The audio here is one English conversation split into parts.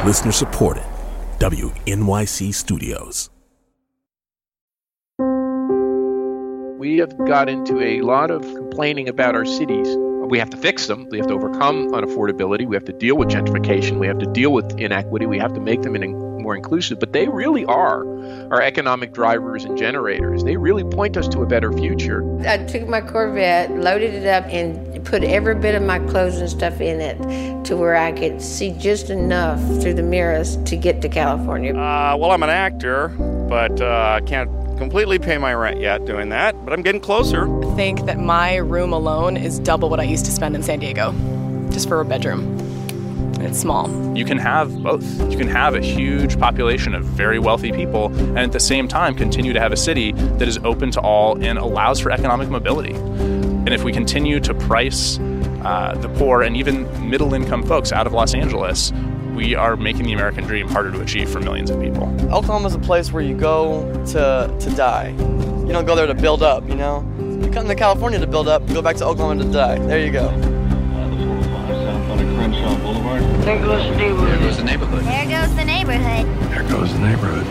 Listener supported. WNYC Studios. We have got into a lot of complaining about our cities. We have to fix them. We have to overcome unaffordability. We have to deal with gentrification. We have to deal with inequity. We have to make them more inclusive. But they really are our economic drivers and generators. They really point us to a better future. I took my Corvette, loaded it up, and put every bit of my clothes and stuff in it to where I could see just enough through the mirrors to get to California. Well, I'm an actor, but I can't completely pay my rent yet doing that, but I'm getting closer. I think that my room alone is double what I used to spend in San Diego, just for a bedroom. It's small. You can have both. You can have a huge population of very wealthy people and at the same time continue to have a city that is open to all and allows for economic mobility. And if we continue to price the poor and even middle-income folks out of Los Angeles, we are making the American dream harder to achieve for millions of people. Oklahoma's a place where you go to die. You don't go there to build up, you know? You come to California to build up, go back to Oklahoma to die. There you go. There goes the neighborhood. There goes the neighborhood. There goes the neighborhood. There goes the neighborhood.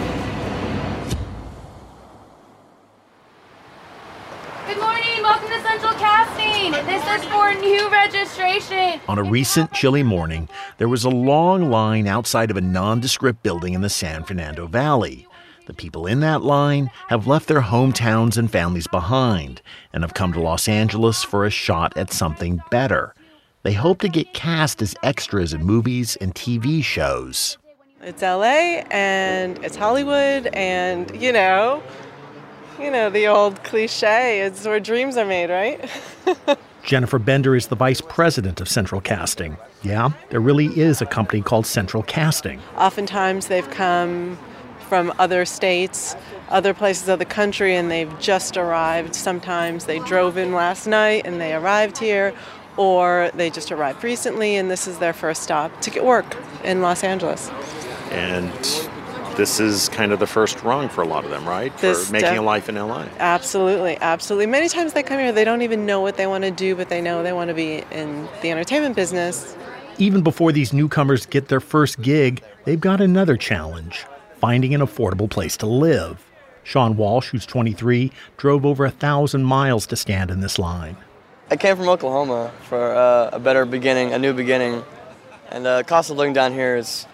Good morning, welcome to Central Casting. This is for new registration. On a recent chilly morning, there was a long line outside of a nondescript building in the San Fernando Valley. The people in that line have left their hometowns and families behind and have come to Los Angeles for a shot at something better. They hope to get cast as extras in movies and TV shows. It's LA and it's Hollywood and, you know, the old cliche, it's where dreams are made, right? Jennifer Bender is the vice president of Central Casting. Yeah, there really is a company called Central Casting. Oftentimes they've come from other states, other places of the country, and they've just arrived. Sometimes they drove in last night and they arrived here, or they just arrived recently and this is their first stop to get work in Los Angeles. And this is kind of the first rung for a lot of them, right? For making a life in LA. Absolutely, absolutely. Many times they come here, they don't even know what they want to do, but they know they want to be in the entertainment business. Even before these newcomers get their first gig, they've got another challenge: finding an affordable place to live. Sean Walsh, who's 23, drove over 1,000 miles to stand in this line. I came from Oklahoma for a better beginning, a new beginning. And the cost of living down here is,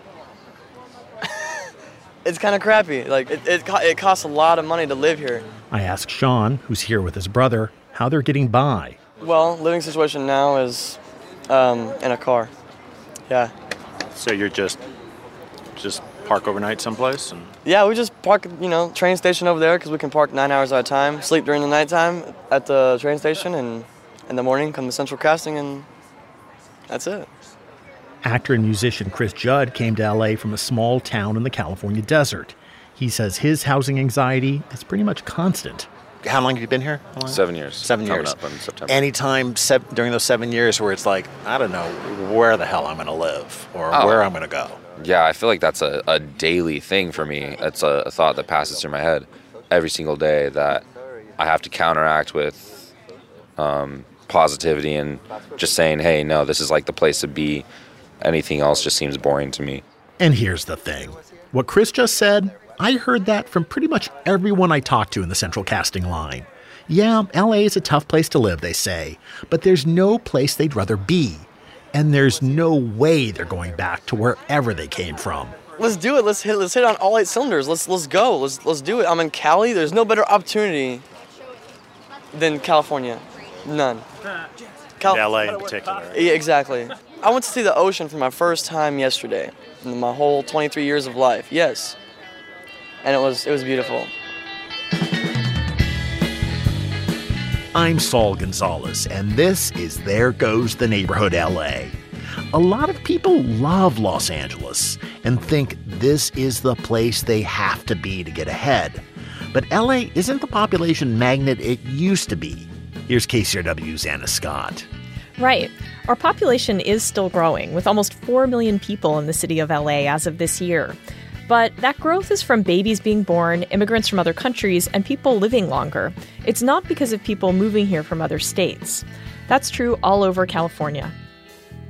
it's kind of crappy. Like, it costs a lot of money to live here. I asked Sean, who's here with his brother, how they're getting by. Well, living situation now is in a car. Yeah. So you're just park overnight someplace? Yeah, we just park, train station over there because we can park 9 hours at a time, sleep during the nighttime at the train station, and in the morning come to Central Casting, and that's it. Actor and musician Chris Judd came to L.A. from a small town in the California desert. He says his housing anxiety is pretty much constant. How long have you been here? 7 years. 7 years. Coming up in September. Anytime during those 7 years where it's like, I don't know where the hell I'm going to live or where I'm going to go. Yeah, I feel like that's a daily thing for me. It's a thought that passes through my head every single day that I have to counteract with positivity and just saying, hey, no, this is like the place to be. Anything else just seems boring to me. And here's the thing. What Chris just said, I heard that from pretty much everyone I talked to in the Central Casting line. Yeah, LA is a tough place to live, they say, but there's no place they'd rather be. And there's no way they're going back to wherever they came from. Let's do it. Let's hit on all 8 cylinders. Let's go. Let's do it. I'm in Cali. There's no better opportunity than California. None. LA in particular. Yeah, exactly. I went to see the ocean for my first time yesterday in my whole 23 years of life. Yes. And it was beautiful. I'm Saul Gonzalez, and this is There Goes the Neighborhood LA. A lot of people love Los Angeles and think this is the place they have to be to get ahead. But LA isn't the population magnet it used to be. Here's KCRW's Anna Scott. Right. Our population is still growing, with almost 4 million people in the city of LA as of this year. But that growth is from babies being born, immigrants from other countries, and people living longer. It's not because of people moving here from other states. That's true all over California.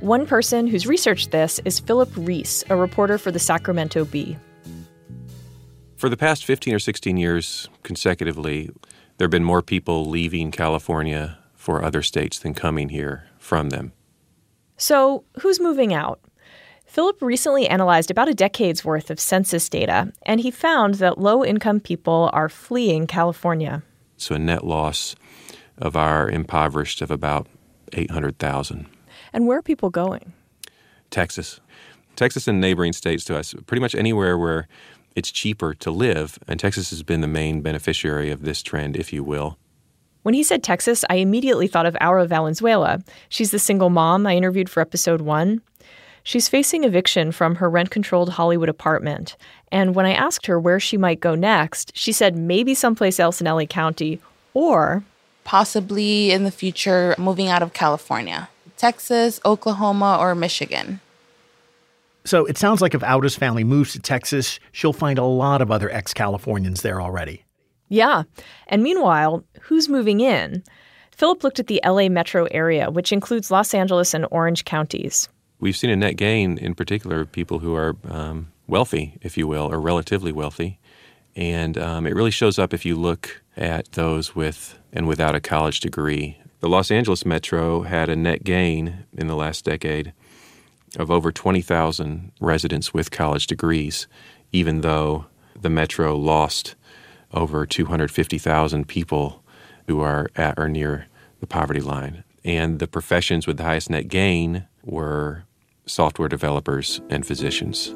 One person who's researched this is Philip Reese, a reporter for the Sacramento Bee. For the past 15 or 16 years consecutively, there have been more people leaving California for other states than coming here from them. So, who's moving out? Philip recently analyzed about a decade's worth of census data, and he found that low-income people are fleeing California. So a net loss of our impoverished of about 800,000. And where are people going? Texas. Texas and neighboring states to us, pretty much anywhere where it's cheaper to live, and Texas has been the main beneficiary of this trend, if you will. When he said Texas, I immediately thought of Aura Valenzuela. She's the single mom I interviewed for episode 1. She's facing eviction from her rent-controlled Hollywood apartment. And when I asked her where she might go next, she said maybe someplace else in LA County, or possibly in the future moving out of California. Texas, Oklahoma, or Michigan. So it sounds like if Aura's family moves to Texas, she'll find a lot of other ex-Californians there already. Yeah. And meanwhile, who's moving in? Philip looked at the LA metro area, which includes Los Angeles and Orange counties. We've seen a net gain, in particular, of people who are wealthy, if you will, or relatively wealthy. And it really shows up if you look at those with and without a college degree. The Los Angeles metro had a net gain in the last decade of over 20,000 residents with college degrees, even though the metro lost over 250,000 people who are at or near the poverty line. And the professions with the highest net gain were software developers and physicians.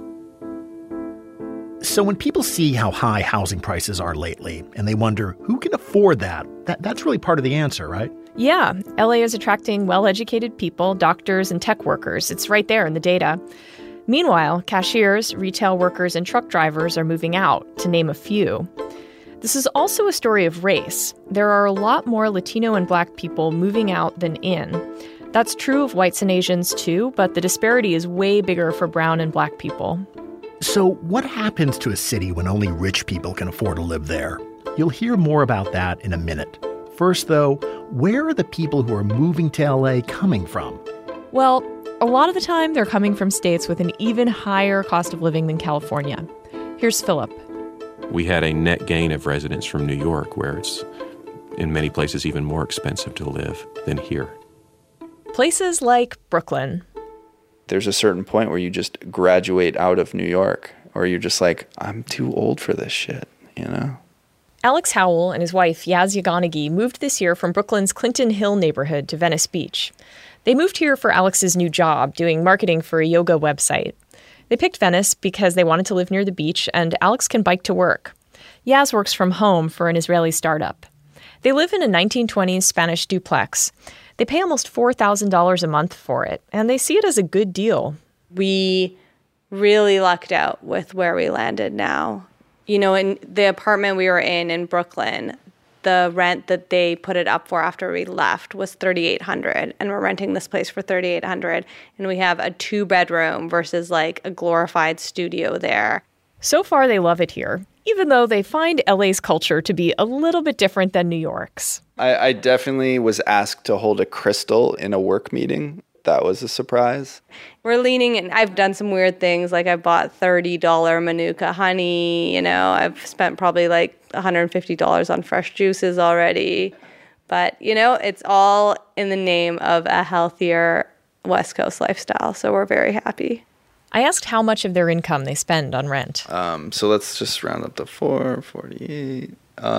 So when people see how high housing prices are lately, and they wonder who can afford that's really part of the answer, right? Yeah, LA is attracting well-educated people, doctors, and tech workers. It's right there in the data. Meanwhile, cashiers, retail workers, and truck drivers are moving out, to name a few. This is also a story of race. There are a lot more Latino and Black people moving out than in. That's true of whites and Asians too, but the disparity is way bigger for brown and Black people. So what happens to a city when only rich people can afford to live there? You'll hear more about that in a minute. First, though, where are the people who are moving to LA coming from? Well, a lot of the time they're coming from states with an even higher cost of living than California. Here's Philip. We had a net gain of residents from New York, where it's in many places even more expensive to live than here. Places like Brooklyn. There's a certain point where you just graduate out of New York, or you're just like, I'm too old for this shit, you know? Alex Howell and his wife, Yaz Yaganagi, moved this year from Brooklyn's Clinton Hill neighborhood to Venice Beach. They moved here for Alex's new job, doing marketing for a yoga website. They picked Venice because they wanted to live near the beach, and Alex can bike to work. Yaz works from home for an Israeli startup. They live in a 1920s Spanish duplex. They pay almost $4,000 a month for it, and they see it as a good deal. We really lucked out with where we landed now. You know, in the apartment we were in Brooklyn, the rent that they put it up for after we left was $3,800, and we're renting this place for $3,800, and we have a 2-bedroom versus like a glorified studio there. So far, they love it here, even though they find LA's culture to be a little bit different than New York's. I definitely was asked to hold a crystal in a work meeting. That was a surprise. We're leaning in. I've done some weird things, like I bought $30 Manuka honey, you know, I've spent probably like $150 on fresh juices already. But, you know, it's all in the name of a healthier West Coast lifestyle, so we're very happy. I asked how much of their income they spend on rent. So let's just round up to 448.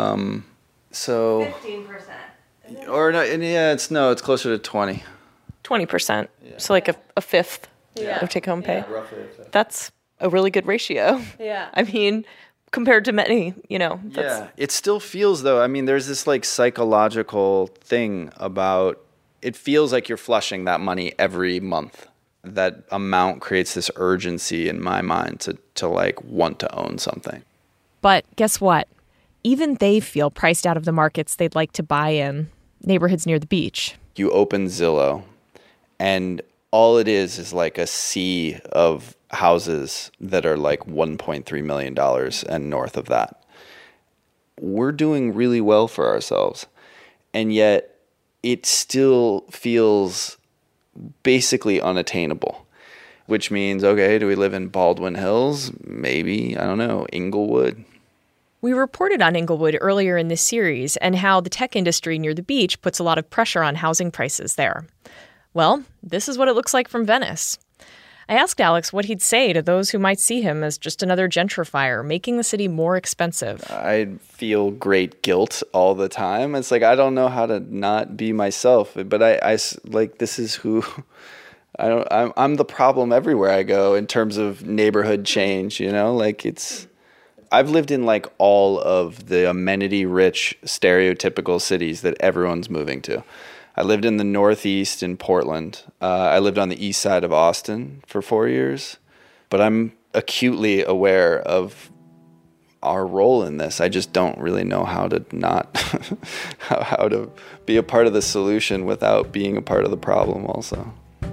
So 15%. Or no, yeah, it's closer to 20. 20%. Yeah. So like a fifth of take-home pay. Yeah, roughly a fifth. That's a really good ratio. Yeah. I mean, compared to many, you know. Yeah. It still feels, though, I mean, there's this like psychological thing about it feels like you're flushing that money every month. That amount creates this urgency in my mind to like want to own something. But guess what? Even they feel priced out of the markets they'd like to buy in, neighborhoods near the beach. You open Zillow, and all it is like a sea of houses that are like $1.3 million and north of that. We're doing really well for ourselves, and yet it still feels basically unattainable, which means, okay, do we live in Baldwin Hills? Maybe, I don't know, Inglewood. We reported on Inglewood earlier in this series and how the tech industry near the beach puts a lot of pressure on housing prices there. Well, this is what it looks like from Venice. I asked Alex what he'd say to those who might see him as just another gentrifier, making the city more expensive. I feel great guilt all the time. It's like, I don't know how to not be myself, but I like, this is who... I'm the problem everywhere I go in terms of neighborhood change, you know? Like, I've lived in like all of the amenity-rich, stereotypical cities that everyone's moving to. I lived in the Northeast in Portland. I lived on the east side of Austin for 4 years. But I'm acutely aware of our role in this. I just don't really know how to not, how to be a part of the solution without being a part of the problem also.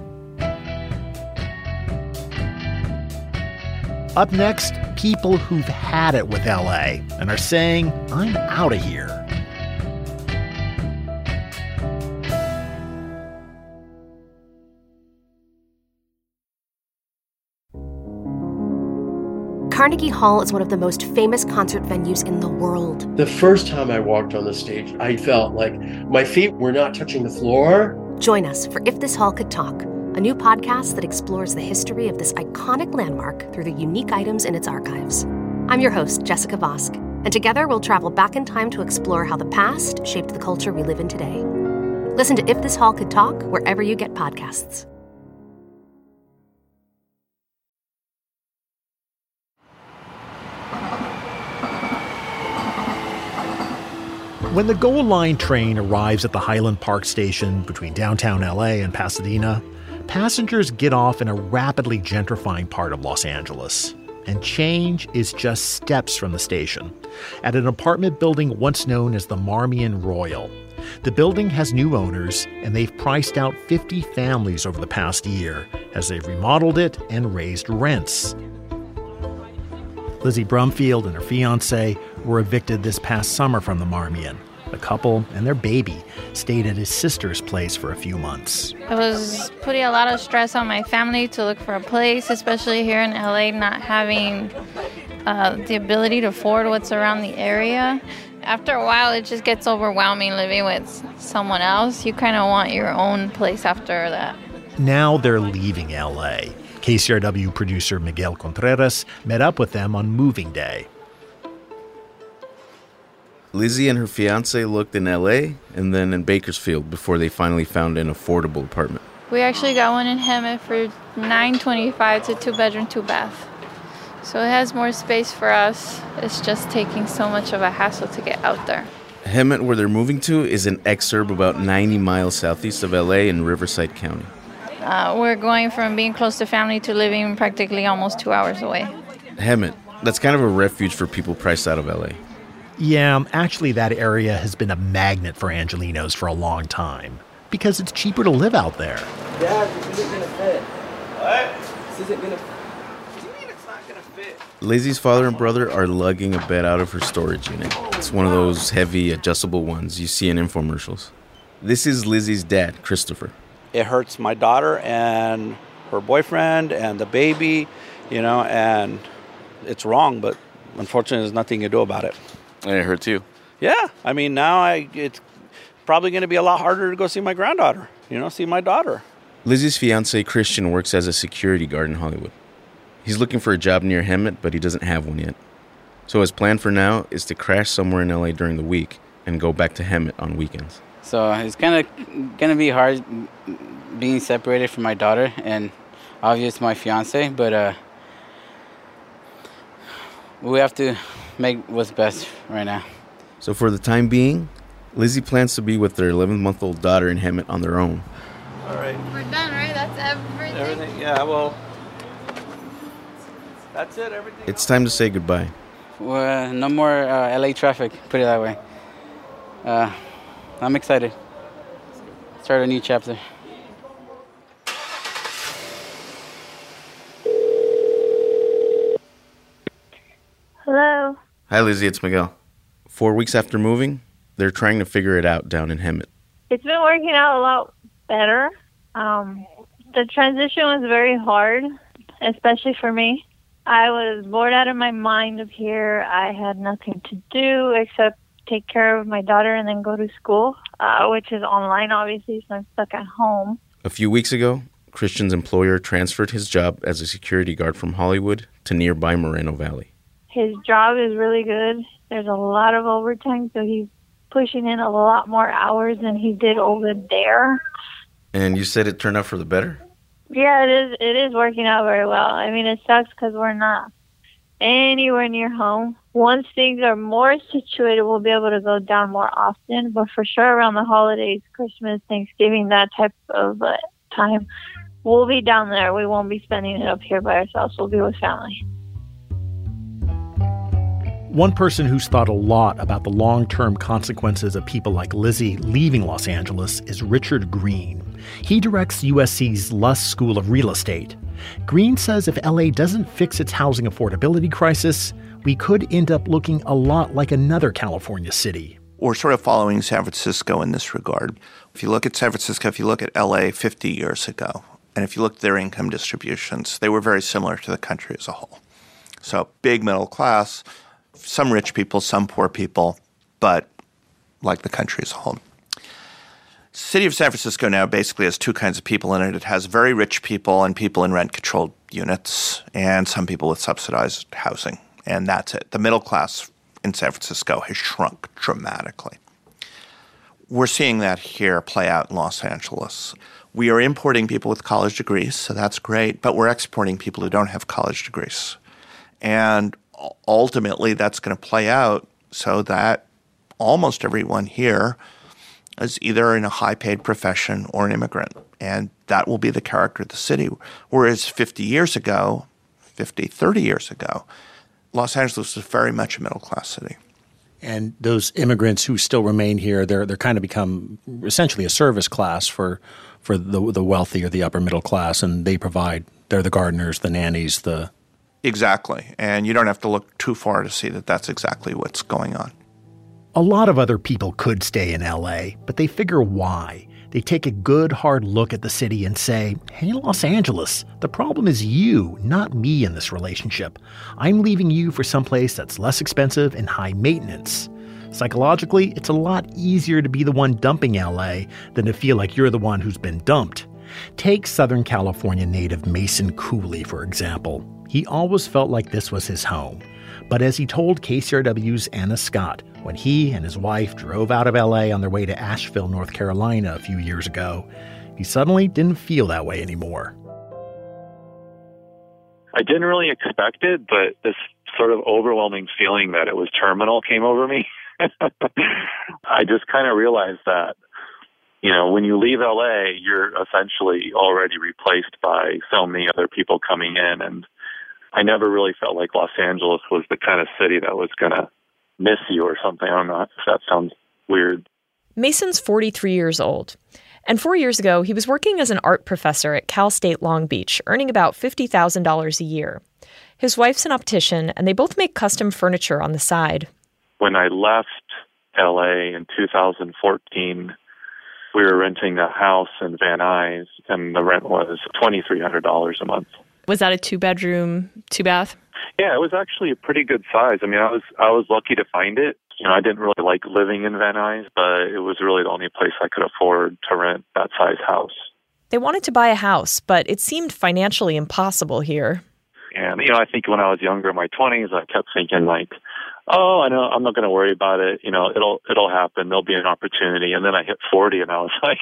Up next, people who've had it with LA and are saying, I'm out of here. Carnegie Hall is one of the most famous concert venues in the world. The first time I walked on the stage, I felt like my feet were not touching the floor. Join us for If This Hall Could Talk, a new podcast that explores the history of this iconic landmark through the unique items in its archives. I'm your host, Jessica Vosk, and together we'll travel back in time to explore how the past shaped the culture we live in today. Listen to If This Hall Could Talk wherever you get podcasts. When the Gold Line train arrives at the Highland Park station between downtown LA and Pasadena, passengers get off in a rapidly gentrifying part of Los Angeles. And change is just steps from the station, at an apartment building once known as the Marmion Royal. The building has new owners, and they've priced out 50 families over the past year as they've remodeled it and raised rents. Lizzie Brumfield and her fiancé were evicted this past summer from the Marmion. The couple and their baby stayed at his sister's place for a few months. It was putting a lot of stress on my family to look for a place, especially here in LA, not having the ability to afford what's around the area. After a while, it just gets overwhelming living with someone else. You kind of want your own place after that. Now they're leaving LA. KCRW producer Miguel Contreras met up with them on moving day. Lizzie and her fiancé looked in LA and then in Bakersfield before they finally found an affordable apartment. We actually got one in Hemet for $925. It's a 2-bedroom, 2-bath. So it has more space for us. It's just taking so much of a hassle to get out there. Hemet, where they're moving to, is an exurb about 90 miles southeast of LA in Riverside County. We're going from being close to family to living practically almost 2 hours away. Hemet, that's kind of a refuge for people priced out of LA. Yeah, actually that area has been a magnet for Angelenos for a long time because it's cheaper to live out there. Dad, this isn't gonna fit. What? This isn't gonna fit. What do you mean it's not gonna fit? Lizzie's father and brother are lugging a bed out of her storage unit. It's one of those heavy, adjustable ones you see in infomercials. This is Lizzie's dad, Christopher. It hurts my daughter and her boyfriend and the baby, you know, and it's wrong, but unfortunately there's nothing to do about it. And it hurts you? Yeah. I mean, now it's probably going to be a lot harder to go see my granddaughter, you know, see my daughter. Lizzie's fiancé, Christian, works as a security guard in Hollywood. He's looking for a job near Hemet, but he doesn't have one yet. So his plan for now is to crash somewhere in LA during the week and go back to Hemet on weekends. So it's kind of going to be hard being separated from my daughter and obviously my fiance, but we have to make what's best right now. So for the time being, Lizzie plans to be with their 11-month-old daughter in Hemet on their own. All right. We're done, right? That's everything? Everything, yeah, well, that's it, everything. It's time to say goodbye. Well, no more LA traffic, put it that way. I'm excited. Start a new chapter. Hello. Hi, Lizzie, it's Miguel. 4 weeks after moving, they're trying to figure it out down in Hemet. It's been working out a lot better. The transition was very hard, especially for me. I was bored out of my mind up here. I had nothing to do except take care of my daughter and then go to school, which is online, obviously, so I'm stuck at home. A few weeks ago, Christian's employer transferred his job as a security guard from Hollywood to nearby Moreno Valley. His job is really good. There's a lot of overtime, so he's pushing in a lot more hours than he did over there. And you said it turned out for the better? Yeah, it is working out very well. I mean, it sucks because we're not anywhere near home. Once things are more situated, we'll be able to go down more often. But for sure, around the holidays, Christmas, Thanksgiving, that type of time, we'll be down there. We won't be spending it up here by ourselves. We'll be with family. One person who's thought a lot about the long-term consequences of people like Lizzie leaving Los Angeles is Richard Green. He directs USC's Lusk School of Real Estate. Green says if LA doesn't fix its housing affordability crisis, we could end up looking a lot like another California city. We're sort of following San Francisco in this regard. If you look at San Francisco, if you look at LA 50 years ago, and if you look at their income distributions, they were very similar to the country as a whole. So big middle class, some rich people, some poor people, but like the country as a whole. City of San Francisco now basically has two kinds of people in it. It has very rich people and people in rent-controlled units and some people with subsidized housing, and that's it. The middle class in San Francisco has shrunk dramatically. We're seeing that here play out in Los Angeles. We are importing people with college degrees, so that's great, but we're exporting people who don't have college degrees. And ultimately, that's going to play out so that almost everyone here is either in a high-paid profession or an immigrant, and that will be the character of the city. Whereas 30 years ago, Los Angeles was very much a middle-class city. And those immigrants who still remain here, they're kind of become essentially a service class for the wealthy or the upper middle class, and they're the gardeners, the nannies, Exactly. And you don't have to look too far to see that that's exactly what's going on. A lot of other people could stay in LA, but they figure why. They take a good, hard look at the city and say, hey, Los Angeles, the problem is you, not me in this relationship. I'm leaving you for someplace that's less expensive and high maintenance. Psychologically, it's a lot easier to be the one dumping LA than to feel like you're the one who's been dumped. Take Southern California native Mason Cooley, for example. He always felt like this was his home. But as he told KCRW's Anna Scott, when he and his wife drove out of LA on their way to Asheville, North Carolina a few years ago, he suddenly didn't feel that way anymore. I didn't really expect it, but this sort of overwhelming feeling that it was terminal came over me. I just kind of realized that, when you leave LA, you're essentially already replaced by so many other people coming in. And I never really felt like Los Angeles was the kind of city that was going to miss you or something. I don't know if that sounds weird. Mason's 43 years old. And 4 years ago, he was working as an art professor at Cal State Long Beach, earning about $50,000 a year. His wife's an optician, and they both make custom furniture on the side. When I left LA in 2014, we were renting a house in Van Nuys, and the rent was $2,300 a month. Was that a 2-bedroom, 2-bath? Yeah, it was actually a pretty good size. I mean, I was lucky to find it. I didn't really like living in Van Nuys, but it was really the only place I could afford to rent that size house. They wanted to buy a house, but it seemed financially impossible here. And, I think when I was younger, in my 20s, I kept thinking oh, I know, I'm not going to worry about it. It'll happen. There'll be an opportunity. And then I hit 40 and I was like,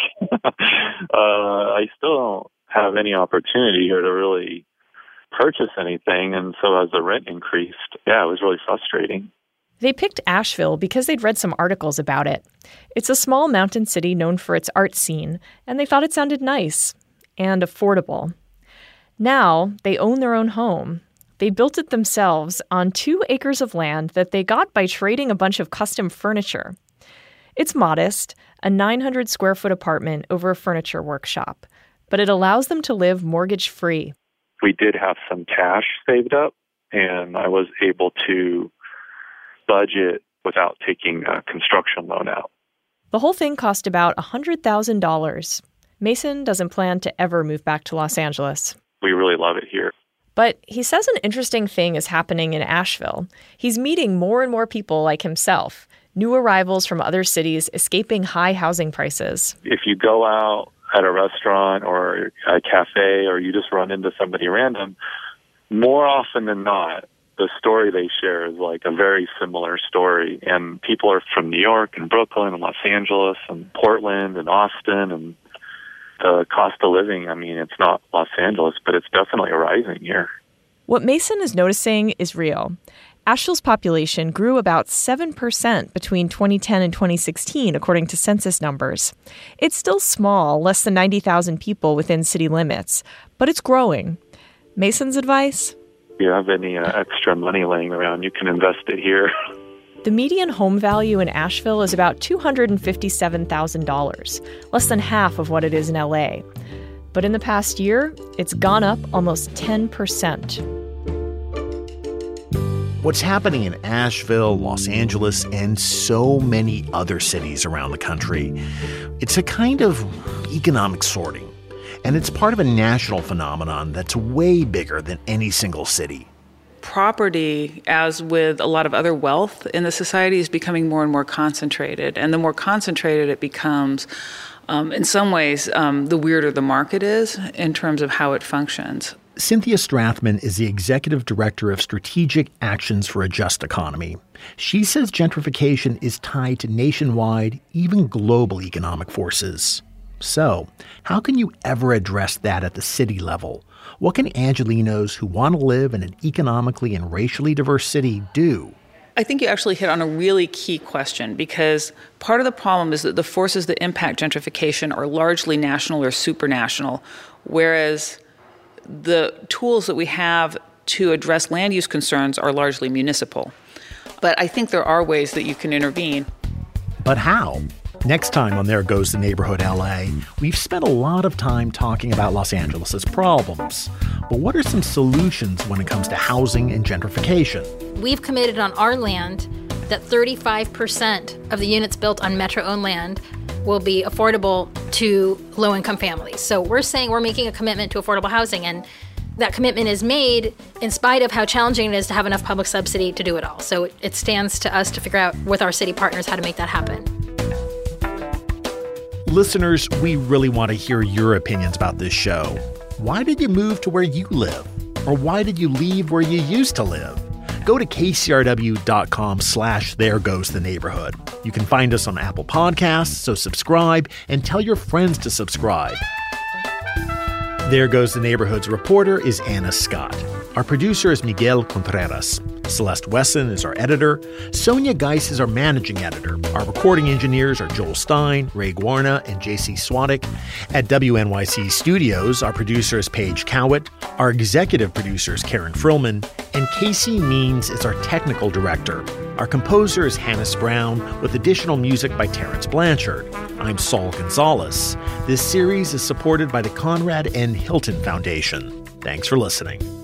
I still don't have any opportunity here to really purchase anything. And so as the rent increased, it was really frustrating. They picked Asheville because they'd read some articles about it. It's a small mountain city known for its art scene, and they thought it sounded nice and affordable. Now they own their own home. They built it themselves on 2 acres of land that they got by trading a bunch of custom furniture. It's modest, a 900-square-foot apartment over a furniture workshop, but it allows them to live mortgage-free. We did have some cash saved up, and I was able to budget without taking a construction loan out. The whole thing cost about $100,000. Mason doesn't plan to ever move back to Los Angeles. We really love it here. But he says an interesting thing is happening in Asheville. He's meeting more and more people like himself, new arrivals from other cities escaping high housing prices. If you go out at a restaurant or a cafe or you just run into somebody random, more often than not, the story they share is like a very similar story. And people are from New York and Brooklyn and Los Angeles and Portland and Austin. And the cost of living, I mean, it's not Los Angeles, but it's definitely rising here. What Mason is noticing is real. Asheville's population grew about 7% between 2010 and 2016, according to census numbers. It's still small, less than 90,000 people within city limits, but it's growing. Mason's advice? If you have any extra money laying around, you can invest it here. The median home value in Asheville is about $257,000, less than half of what it is in LA. But in the past year, it's gone up almost 10%. What's happening in Asheville, Los Angeles, and so many other cities around the country, it's a kind of economic sorting. And it's part of a national phenomenon that's way bigger than any single city. Property, as with a lot of other wealth in the society, is becoming more and more concentrated. And the more concentrated it becomes, in some ways, the weirder the market is in terms of how it functions. Cynthia Strathman is the executive director of Strategic Actions for a Just Economy. She says gentrification is tied to nationwide, even global economic forces. So, how can you ever address that at the city level? What can Angelenos who want to live in an economically and racially diverse city do? I think you actually hit on a really key question, because part of the problem is that the forces that impact gentrification are largely national or supranational, whereas the tools that we have to address land use concerns are largely municipal. But I think there are ways that you can intervene. But how? Next time on There Goes the Neighborhood LA, we've spent a lot of time talking about Los Angeles' problems. But what are some solutions when it comes to housing and gentrification? We've committed on our land that 35% of the units built on Metro-owned land will be affordable to low-income families. So we're saying we're making a commitment to affordable housing, and that commitment is made in spite of how challenging it is to have enough public subsidy to do it all. So it stands to us to figure out with our city partners how to make that happen. Listeners, we really want to hear your opinions about this show. Why did you move to where you live? Or why did you leave where you used to live? Go to kcrw.com/theregoestheneighborhood. You can find us on Apple Podcasts, so subscribe and tell your friends to subscribe. There Goes the Neighborhood's reporter is Anna Scott. Our producer is Miguel Contreras. Celeste Wesson is our editor. Sonia Geis is our managing editor. Our recording engineers are Joel Stein, Ray Guarna, and J.C. Swadek. At WNYC Studios, our producer is Paige Cowett. Our executive producer is Karen Frillman. And Casey Means is our technical director. Our composer is Hannes Brown, with additional music by Terrence Blanchard. I'm Saul Gonzalez. This series is supported by the Conrad N. Hilton Foundation. Thanks for listening.